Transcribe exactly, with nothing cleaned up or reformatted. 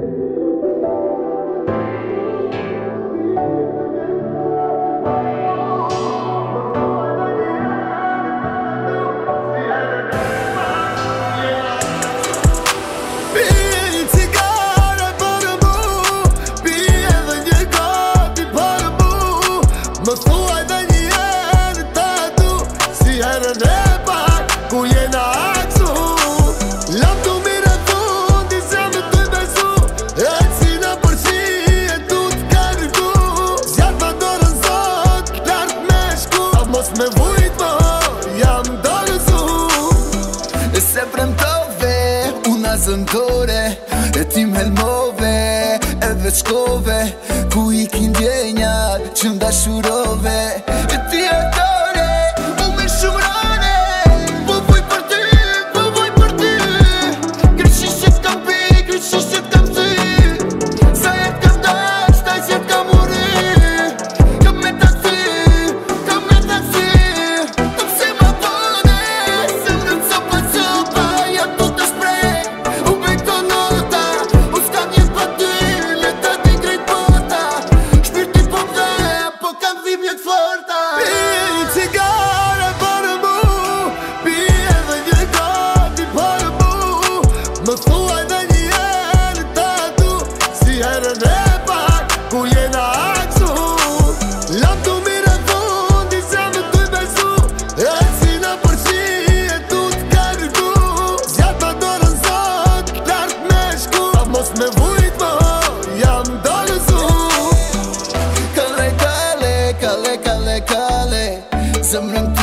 Me vujt më, jam dorëzu. Se premtove, una zëndore, e ti m'helmove, edhe shkove, ku i kin djenjat, që m'dashurove. E ti e dore, u me shumrone, po vuj për ty, po vuj për ty. Kërëshishet kam pi, kërëshishet kam ty, sa jet kam dash, ta jet kam uri. Kam me taksi, kam me taksi. Më thua edhe një herë tatu, si herën e pak, ku jena aksu. Lam të mire fundi, se më të i besu, e si në përshi, e tu t'kargu. Zjatë pa dorën zot, lartë me shku, a mos me vujt më, jam dorëzu. Kale, kale, kale, kale, kale, zemrën